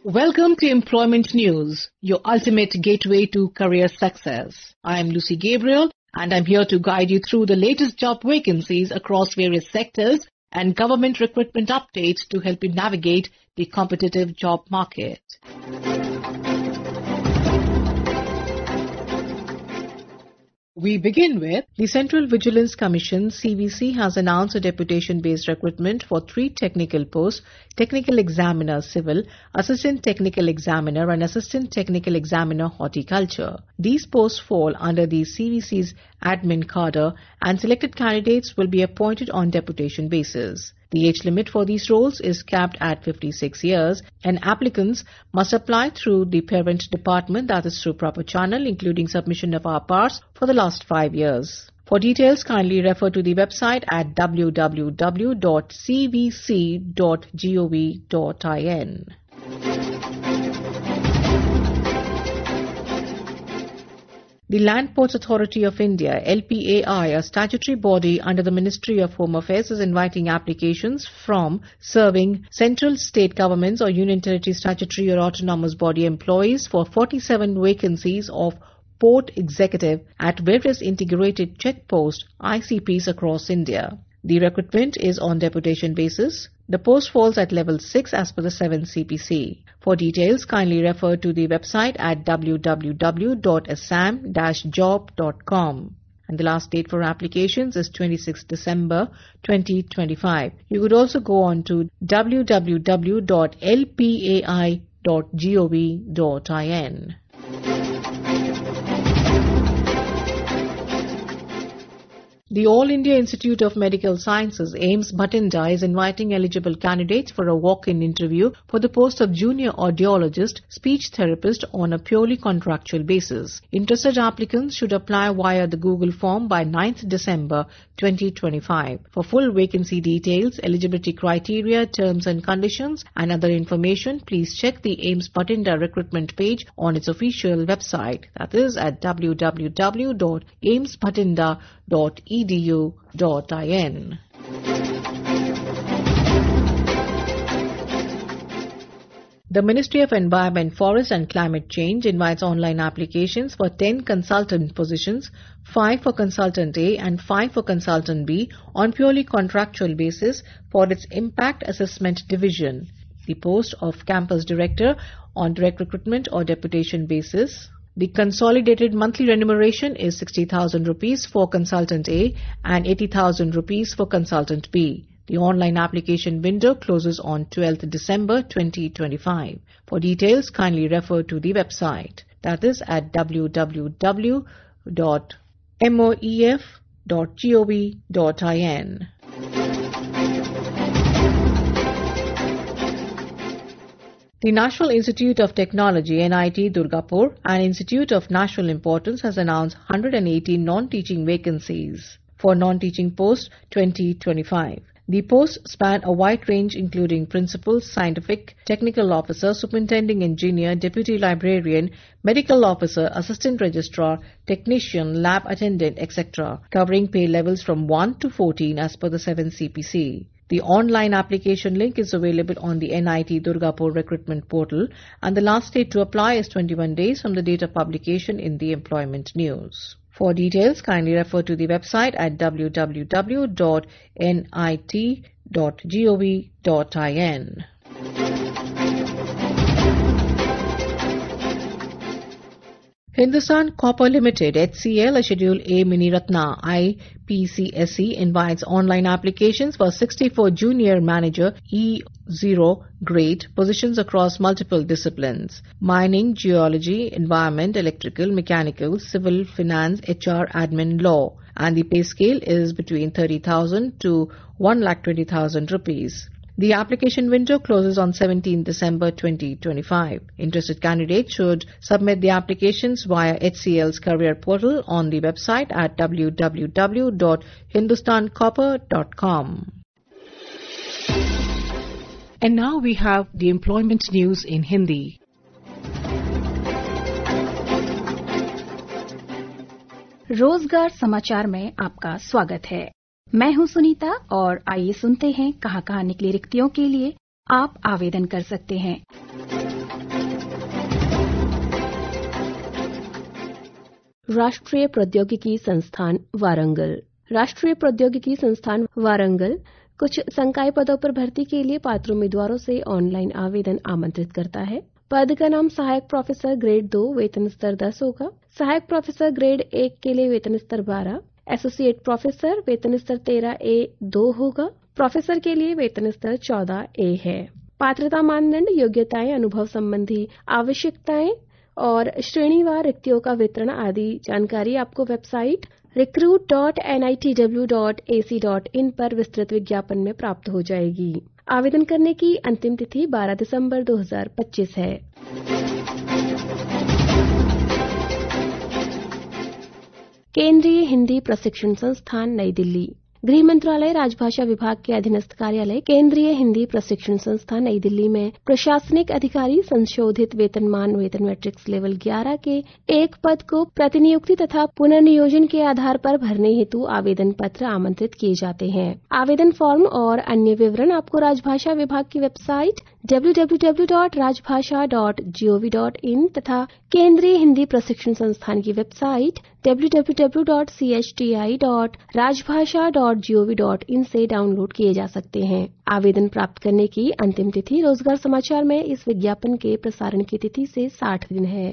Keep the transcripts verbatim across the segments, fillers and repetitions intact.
Welcome to Employment News, your ultimate gateway to career success. I am Lucy Gabriel and I'm here to guide you through the latest job vacancies across various sectors and government recruitment updates to help you navigate the competitive job market. We begin with the Central Vigilance Commission C V C has announced a deputation-based recruitment for three technical posts: Technical Examiner Civil, Assistant Technical Examiner and Assistant Technical Examiner Horticulture. These posts fall under the C V C's admin cadre and selected candidates will be appointed on deputation basis. The age limit for these roles is capped at fifty-six years and applicants must apply through the parent department, that is through proper channel, including submission of R P A Rs for the last five years. For details, kindly refer to the website at w w w dot c v c dot gov dot in. The Land Ports Authority of India, L P A I, a statutory body under the Ministry of Home Affairs, is inviting applications from serving central, state governments or union territory statutory or autonomous body employees for forty-seven vacancies of port executive at various integrated checkpost I C Ps across India. The recruitment is on deputation basis. The post falls at level six as per the seventh C P C. For details, kindly refer to the website at w w w dot assam dash job dot com. And the last date for applications is twenty-sixth December twenty twenty-five. You could also go on to w w w dot l p a i dot gov dot in. The All India Institute of Medical Sciences, AIIMS Bhatinda, is inviting eligible candidates for a walk-in interview for the post of junior audiologist, speech therapist on a purely contractual basis. Interested applicants should apply via the Google form by ninth December twenty twenty-five. For full vacancy details, eligibility criteria, terms and conditions and other information, please check the AIIMS Bhatinda recruitment page on its official website, that is at w w w dot aims bhatinda dot e d u dot in. The Ministry of Environment, Forest and Climate Change invites online applications for ten consultant positions, five for Consultant A and five for Consultant B on purely contractual basis for its Impact Assessment Division. The post of Campus Director on direct recruitment or deputation basis. The consolidated monthly remuneration is sixty thousand rupees for Consultant A and eighty thousand rupees for Consultant B. The online application window closes on twelfth December twenty twenty-five. For details, kindly refer to the website. That is at w w w dot moef dot gov dot in. The National Institute of Technology, N I T Durgapur, an institute of national importance, has announced one hundred eighteen non-teaching vacancies for non-teaching posts twenty twenty-five. The posts span a wide range including principal, scientific, technical officer, superintending engineer, deputy librarian, medical officer, assistant registrar, technician, lab attendant, et cetera, covering pay levels from one to fourteen as per the seventh C P C. The online application link is available on the N I T Durgapur recruitment portal and the last date to apply is twenty-one days from the date of publication in the Employment News. For details, kindly refer to the website at w w w dot n i t dot gov dot in. Hindustan Copper Limited, H C L, a Schedule A Miniratna I P C S E, invites online applications for sixty-four junior manager E zero grade positions across multiple disciplines: mining, geology, environment, electrical, mechanical, civil, finance, H R, admin, law. And the pay scale is between thirty thousand to one lakh twenty thousand rupees. The application window closes on seventeenth December twenty twenty-five. Interested candidates should submit the applications via H C L's career portal on the website at w w w dot hindustan copper dot com. And now we have the employment news in Hindi. रोजगार समाचार में आपका स्वागत है। मैं हूं सुनीता और आइए सुनते हैं कहां कहां निकली रिक्तियों के लिए आप आवेदन कर सकते हैं। राष्ट्रीय प्रौद्योगिकी संस्थान वारंगल। राष्ट्रीय प्रौद्योगिकी संस्थान वारंगल कुछ संकाय पदों पर भर्ती के लिए पात्र उम्मीदवारों से ऑनलाइन आवेदन आमंत्रित करता है। पद का नाम सहायक प्रोफेसर ग्रेड दो, वेतन स्तर दस होगा। सहायक प्रोफेसर ग्रेड एक के लिए वेतन स्तर बारह, एसोसिएट प्रोफेसर वेतन स्तर तेरह ए दो होगा। प्रोफेसर के लिए वेतन स्तर चौदह ए है। पात्रता मानदंड, योग्यताएं, अनुभव संबंधी आवश्यकताएं और श्रेणीवार रिक्तियों का वितरण आदि जानकारी आपको website recruit dot N I T W dot A C dot in पर विस्तृत विज्ञापन में प्राप्त हो जाएगी। आवेदन करने की अंतिम तिथि बारह दिसंबर दो हज़ार पच्चीस है। केंद्रीय हिंदी प्रशिक्षण संस्थान नई दिल्ली। गृह मंत्रालय राजभाषा विभाग के अधीनस्थ कार्यालय केंद्रीय हिंदी प्रशिक्षण संस्थान नई दिल्ली में प्रशासनिक अधिकारी संशोधित वेतनमान वेतन मैट्रिक्स लेवल ग्यारह के एक पद को प्रतिनियुक्ति तथा पुनर्नियोजन के आधार पर भरने हेतु आवेदन पत्र आमंत्रित किए जाते हैं। आवेदन फॉर्म और अन्य विवरण आपको राजभाषा विभाग की website W W W dot rajbhasha dot G O V dot in तथा केंद्रीय हिंदी प्रशिक्षण संस्थान की website W W W dot C H T I dot rajbhasha dot G O V dot in से डाउनलोड किए जा सकते हैं। आवेदन प्राप्त करने की अंतिम तिथि रोजगार समाचार में इस विज्ञापन के प्रसारण की तिथि से साठ दिन है।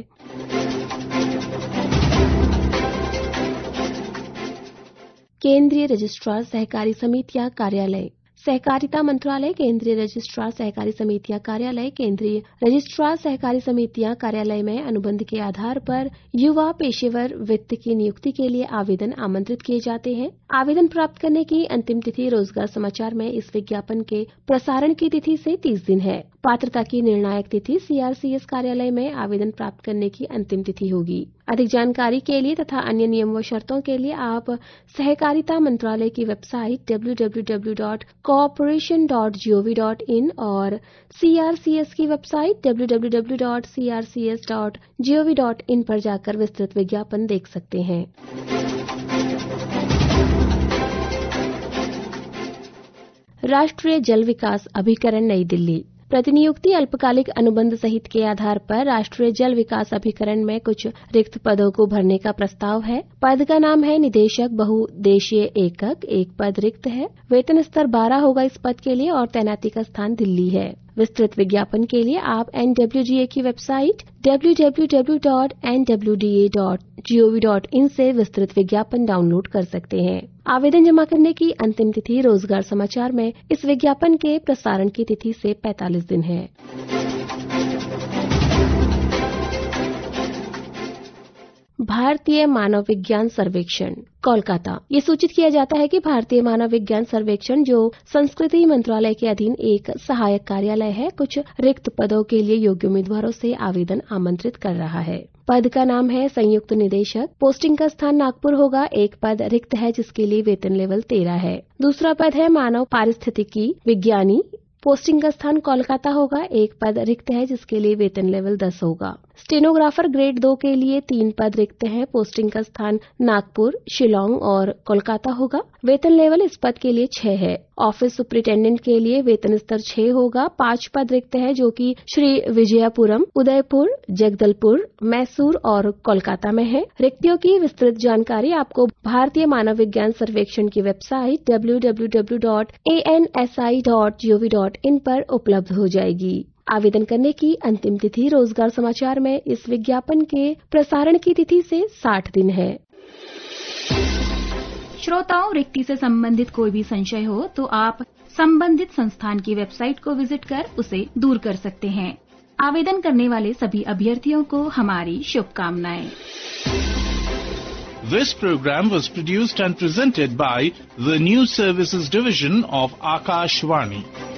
केंद्रीय रजिस्ट्रार सहकारी समितियां कार्यालय। सहकारिता मंत्रालय, केंद्रीय रजिस्ट्रार सहकारी समितियां कार्यालय, केंद्रीय रजिस्ट्रार सहकारी समितियां कार्यालय में अनुबंध के आधार पर युवा पेशेवर वित्त की नियुक्ति के लिए आवेदन आमंत्रित किए जाते हैं। आवेदन प्राप्त करने की अंतिम तिथि रोजगार समाचार में इस विज्ञापन के प्रसारण की तिथि से तीस दिन है। पात्रता की निर्णायक तिथि सी आर सी एस कार्यालय में आवेदन प्राप्त करने की अंतिम तिथि होगी। अधिक जानकारी के लिए तथा अन्य नियम व शर्तों के लिए आप सहकारिता मंत्रालय की website W W W dot corporation dot G O V dot in और सी आर सी एस की website W W W dot C R C S dot G O V dot in पर जाकर विस्तृत विज्ञापन देख सकते हैं। राष्ट्रीय जल विकास अभिकरण नई दिल्ली। प्रतिनियुक्ति अल्पकालिक अनुबंध सहित के आधार पर राष्ट्रीय जल विकास अभिकरण में कुछ रिक्त पदों को भरने का प्रस्ताव है। पद का नाम है निदेशक बहुउद्देशीय एकक। एक पद रिक्त है। वेतन स्तर बारह होगा इस पद के लिए और तैनाती का स्थान दिल्ली है। विस्तृत विज्ञापन के लिए आप एन डब्ल्यू जी ए की website W W W dot N W D A dot G O V dot in से विस्तृत विज्ञापन डाउनलोड कर सकते हैं। आवेदन जमा करने की अंतिम तिथि रोजगार समाचार में इस विज्ञापन के प्रसारण की तिथि से पैंतालीस दिन है। भारतीय मानव विज्ञान सर्वेक्षण कोलकाता। ये सूचित किया जाता है कि भारतीय मानव विज्ञान सर्वेक्षण, जो संस्कृति मंत्रालय के अधीन एक सहायक कार्यालय है, कुछ रिक्त पदों के लिए योग्य उम्मीदवारों से आवेदन आमंत्रित कर रहा है। पद का नाम है संयुक्त निदेशक। पोस्टिंग का स्थान नागपुर होगा। एक पद रिक्त है जिसके लिए वेतन लेवल तेरह है। दूसरा पद है मानव पारिस्थितिकी विज्ञानी। पोस्टिंग का स्थान कोलकाता होगा। एक पद रिक्त है जिसके लिए वेतन लेवल दस होगा। स्टेनोग्राफर ग्रेड दो के लिए तीन पद रिक्त हैं। पोस्टिंग का स्थान नागपुर, शिलोंग और कोलकाता होगा। वेतन लेवल इस पद के लिए छह है। ऑफिस सुपरिटेंडेंट के लिए वेतन स्तर छह होगा। पांच पद रिक्त हैं जो कि श्री विजयपुरम, उदयपुर, जगदलपुर, मैसूर और कोलकाता में है। रिक्तियों की विस्तृत जानकारी आपको भारतीय मानव विज्ञान सर्वेक्षण की website W W W dot A N S I dot G O V dot in पर उपलब्ध हो जाएगी। आवेदन करने की अंतिम तिथि रोजगार समाचार में इस विज्ञापन के प्रसारण की तिथि से साठ दिन है। श्रोताओं, रिक्ति से संबंधित कोई भी संशय हो तो आप संबंधित संस्थान की वेबसाइट को विजिट कर उसे दूर कर सकते हैं। आवेदन करने वाले सभी अभ्यर्थियों को हमारी शुभकामनाएं। This program was produced and presented by the News Services Division of Akashvani.